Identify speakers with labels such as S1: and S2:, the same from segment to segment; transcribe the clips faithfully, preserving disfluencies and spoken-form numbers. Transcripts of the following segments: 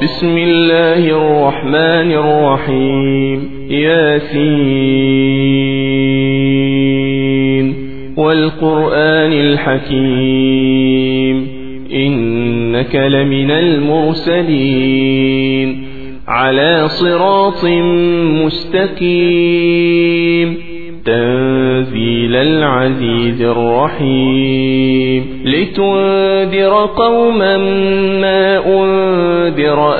S1: بسم الله الرحمن الرحيم ياسين والقرآن الحكيم إنك لمن المرسلين على صراط مستقيم تنزيل العزيز الرحيم لتنذر قوما ما أنذر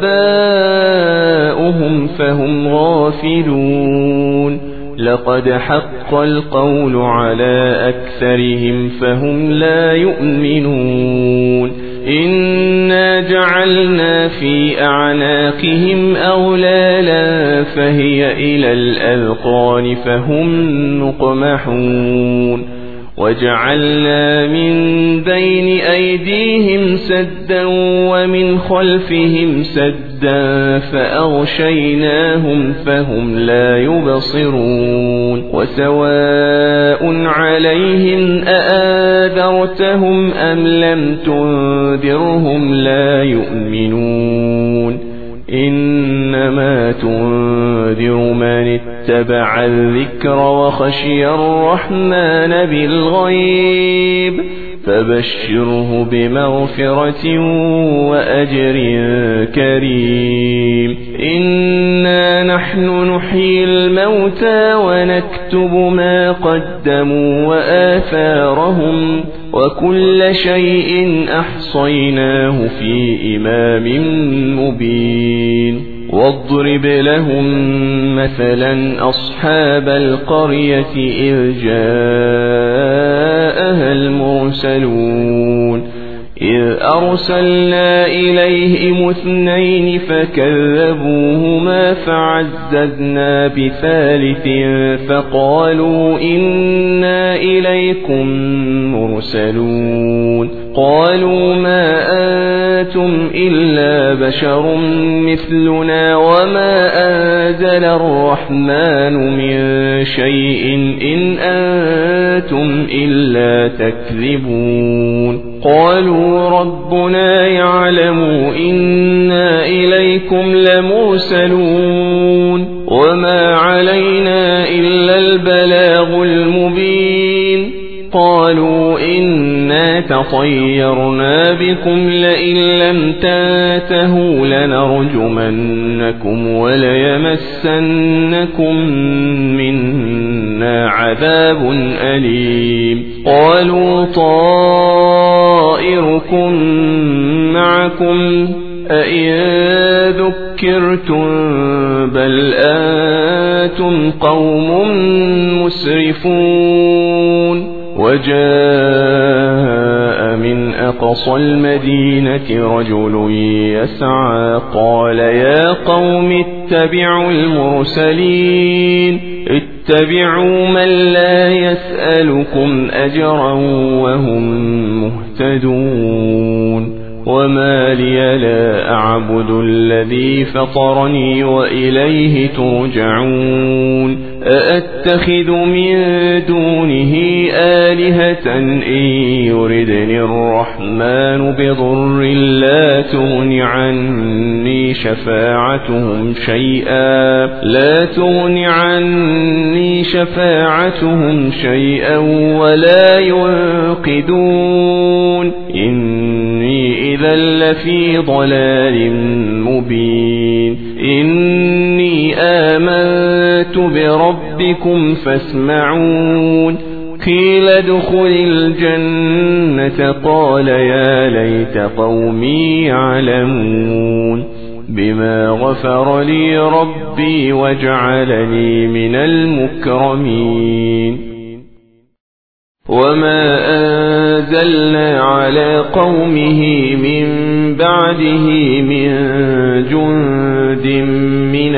S1: آباؤهم فهم غافلون لقد حق القول على أكثرهم فهم لا يؤمنون إنا جعلنا في أعناقهم أغلالا فهي إلى الأذقان فهم مقمحون وجعلنا من بين أيديهم سدا ومن خلفهم سدا فأغشيناهم فهم لا يبصرون وسواء عليهم أآذرتهم أم لم تنذرهم لا يؤمنون إنما تنذر من اتبع الذكر وخشي الرحمن بالغيب فبشره بمغفرة وأجر كريم إنا نحن نحيي الموتى ونكتب ما قدموا وآثارهم وكل شيء أحصيناه في إمام مبين واضرب لهم مثلا أصحاب القرية إذ جاءها المرسلون إذ أرسلنا إليهم اثنين فكذبوهما فعززنا بثالث فقالوا إنا إليكم مرسلون قالوا ما أنتم إلا بشر مثلنا وما أنزل الرحمن من شيء إن أنتم إلا تكذبون قالوا ربنا يعلم إنا إليكم لمرسلون وما علينا إلا البلاغ المبين قالوا إنا تطيرنا بكم لئن لم تنتهوا لنرجمنكم وليمسنكم منا عذاب أليم قالوا طائركم معكم أئن ذكرتم بل أنتم قوم مسرفون وجاء من أقصى المدينة رجل يسعى قال يا قوم اتبعوا المرسلين اتبعوا من لا يسألكم أجرا وهم مهتدون وما لي لا أعبد الذي فطرني وإليه ترجعون أأتخذ من دونه آلهة إن يردني الرحمن بضر لا تغن عني شفاعتهم شيئا لا تغن عني شفاعتهم شيئا ولا ينقذون إني إذا لفي ضلال مبين إني آمنت بربكم فاسمعون قيل ادخل الجنة قال يا ليت قومي يعلمون بما غفر لي ربي وجعلني من المكرمين وما أنزلنا على قومه من بعده من جند من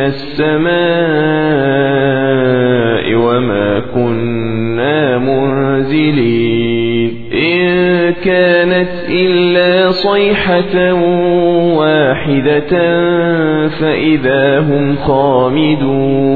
S1: السماء وما كنا منزلين إن كانت إلا صيحة واحدة فإذا هم خامدون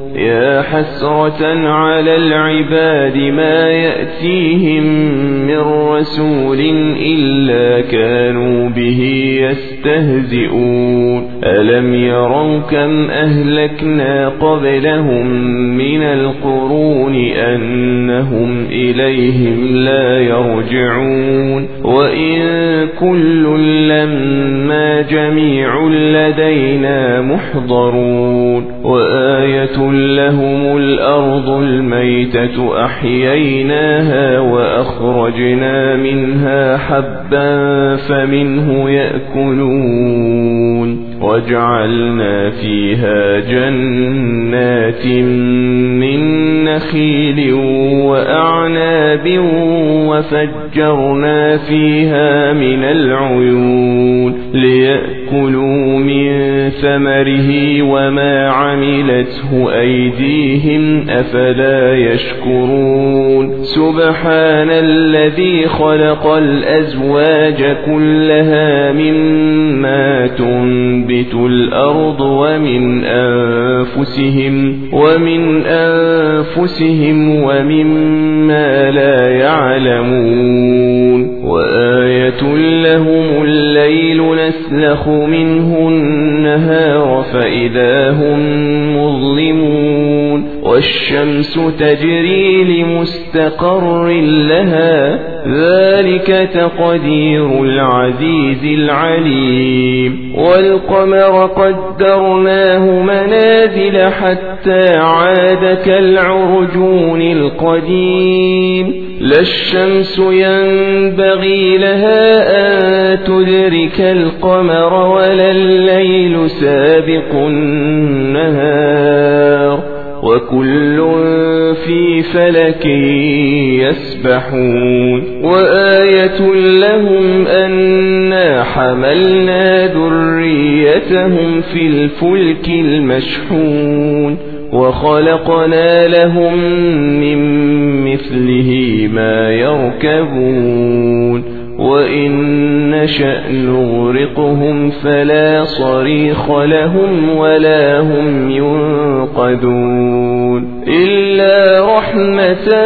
S1: يا حسرة على العباد ما يأتيهم من رسول إلا كانوا به يستهزئون ألم يروا كم أهلكنا قبلهم من القرون أنهم إليهم لا يرجعون وإن كل لما جميع لدينا محضرون وآية لهم الأرض الميتة أحييناها وأخرجنا منها حبا فمنه يأكلون وجعلنا فيها جنات من نخيل وأعناب وفجرنا فيها من العيون ليأكلوا من ثمره وما عملته أيديهم أفلا يشكرون سبحان الذي خلق الأزواج كلها مما تنبت الأرض ومن أنفسهم ومن أنفسهم ومما لا يعلمون وآية لهم الليل نسلخ منه النهار فإذا هم مظلمون والشمس تجري لمستقر لها ذلك تقدير العزيز العليم والقمر قدرناه منازل حتى عاد كالعرجون القديم لا الشمس ينبغي لها أن تدرك القمر ولا الليل سابق النهار وكل في فلك يسبحون وآية لهم أنا حملنا ذريتهم في الفلك المشحون وخلقنا لهم من مثله ما يركبون وإن نشأ نغرقهم فلا صريخ لهم ولا هم ينقذون إلا رحمة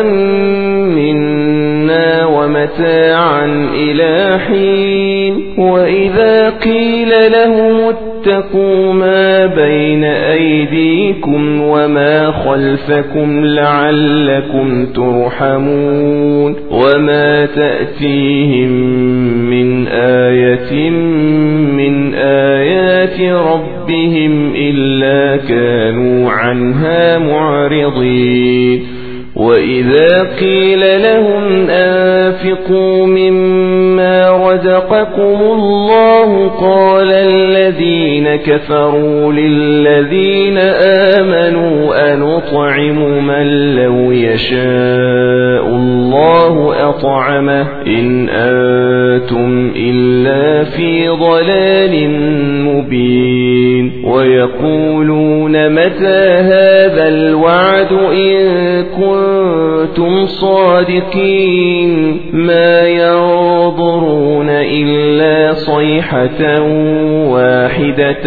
S1: منا ومتاعا إلى حين وإذا قيل لهم اتقوا ما بين أيديكم وما خلفكم لعلكم ترحمون وما تأتيهم من آية من آيات ربهم إلا كانوا عنها معرضين وإذا قيل لهم أنفقوا مما رزقكم الله قال الذين كفروا للذين آمنوا أنطعم من لو يشاء الله أطعمه إن أنتم إلا في ضلال مبين ويقولون متى هذا الوعد إن كنتم صادقين ما ينظرون إلا صيحة واحدة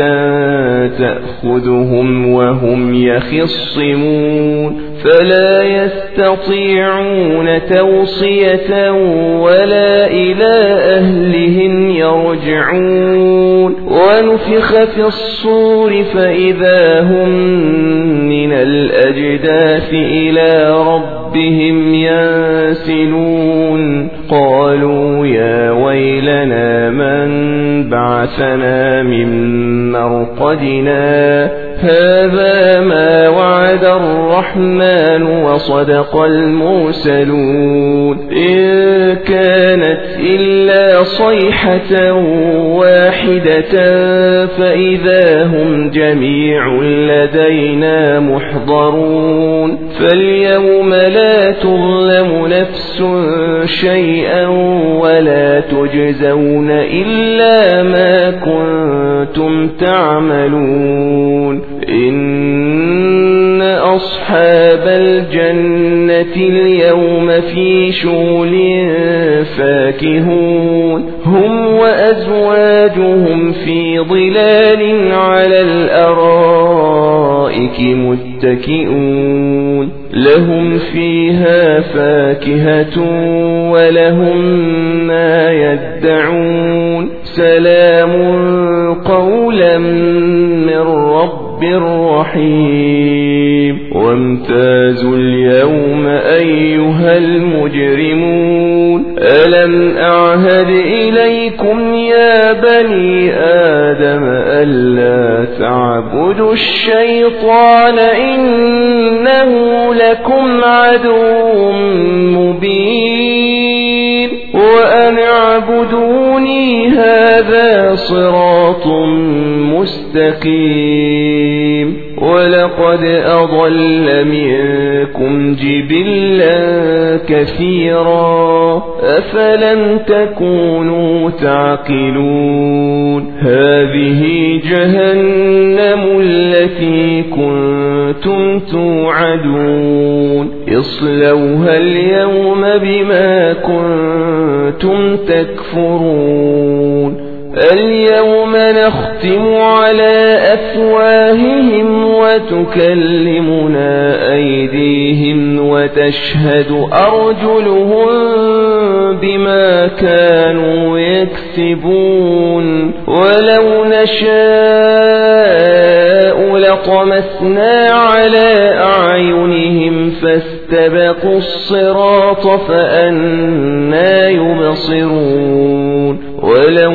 S1: تأخذهم وهم يخصمون فلا يستطيعون توصية ولا إلى أهلهم يرجعون ونفخ في الصور فإذا هم من الأجداث إلى ربهم ينسلون قالوا يا ويلنا من بعثنا من مرقدنا هذا ما وعد الرحمن وصدق المرسلون إن كانت إلا صيحة واحدة فإذا هم جميع لدينا محضرون فاليوم لا تظلم نفس شيئا ولا تجزون إلا ما كنتم تعملون إن أصحاب الجنة اليوم في شغل فاكهون هم وأزواجهم في ظلال على الأرائك الأرائك متكئون لهم فيها فاكهة ولهم ما يدعون سلام قولا من رب رحيم وامتازوا اليوم أيها المجرمون ألم أعهد إليكم يا بني آدم ألا تعبدوا الشيطان إنه لكم عدو مبين وأن اعبدوني هذا صراط مستقيم ولقد أضل منكم جبلا كثيرا أفلم تكونوا تعقلون هذه جهنم التي كنتم توعدون اصلوها اليوم بما كنتم تكفرون اليوم نختم على أفواههم وتكلمنا أيديهم وتشهد أرجلهم بما كانوا يكسبون ولو نشاء لطمسنا على أعينهم فاستبقوا الصراط فأنى يبصرون ولو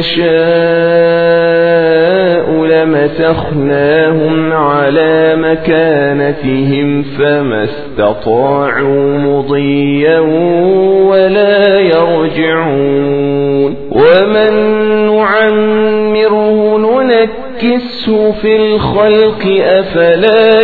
S1: نشاء لمسخناهم على مكانتهم فما استطاعوا مضيا ولا يرجعون ومن نعمره ننكسه في الخلق أفلا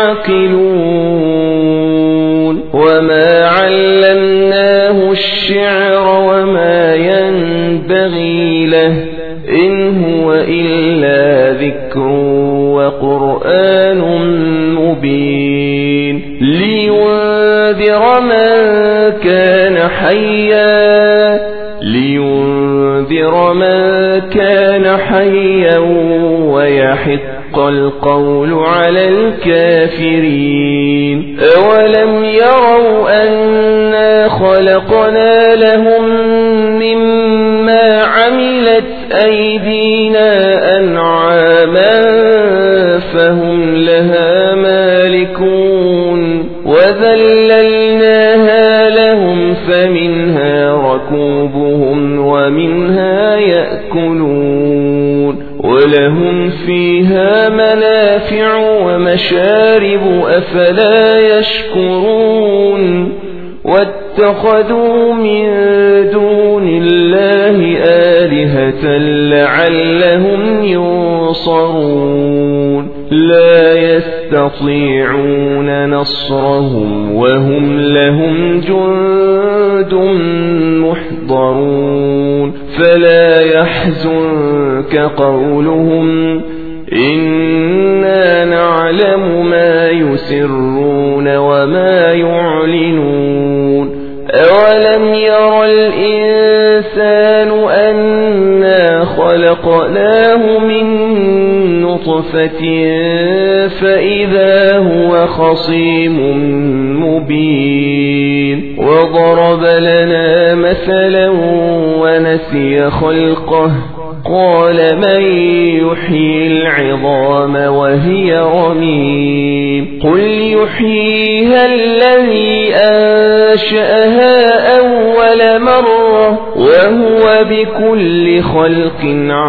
S1: يعقلون وما علمناه الشعر وما ينبغي له إن هو إلا ذكر وقرآن مبين لينذر من كان حيا لينذر من كان حيا ويحق القول على الكافرين أولم يروا أنا خلقنا لهم مما عملت أيدينا أنعاما فهم لها مالكون وذللناها لهم فمنها ركوبهم ومنها يأكلون ولهم فيها منافع ومشارب أفلا يشكرون واتخذوا من دون الله آلهة لعلهم ينصرون لا يستطيعون نصرهم وهم لهم جند محضرون فلا يحزنك قولهم إنا نعلم ما يسرون وما يعلنون أولم ير الإنسان أنا خلقناه من نطفة فإذا هو خصيم مبين وضرب لنا مثلا ونسي خلقه قال من يحيي العظام وهي رميم قل يحييها الذي أنشأها أول مرة وهو بكل خلق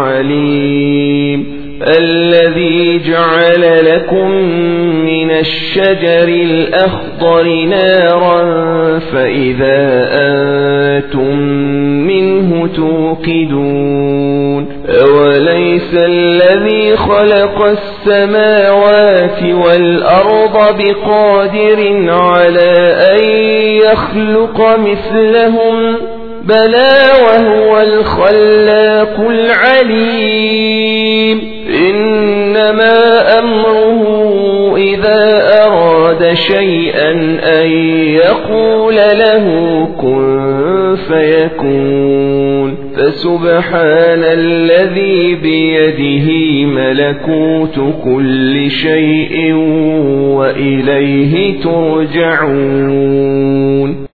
S1: عليم الذي جعل لكم من الشجر الأخضر نارا فإذا أنتم منه توقدون أوليس الذي خلق السماوات والأرض بقادر على أن يخلق مثلهم بلى وهو الخلاق العليم إنما أمره إذا أراد شيئا أن يقول له كن فيكون فسبحان الذي بيده ملكوت كل شيء وإليه ترجعون.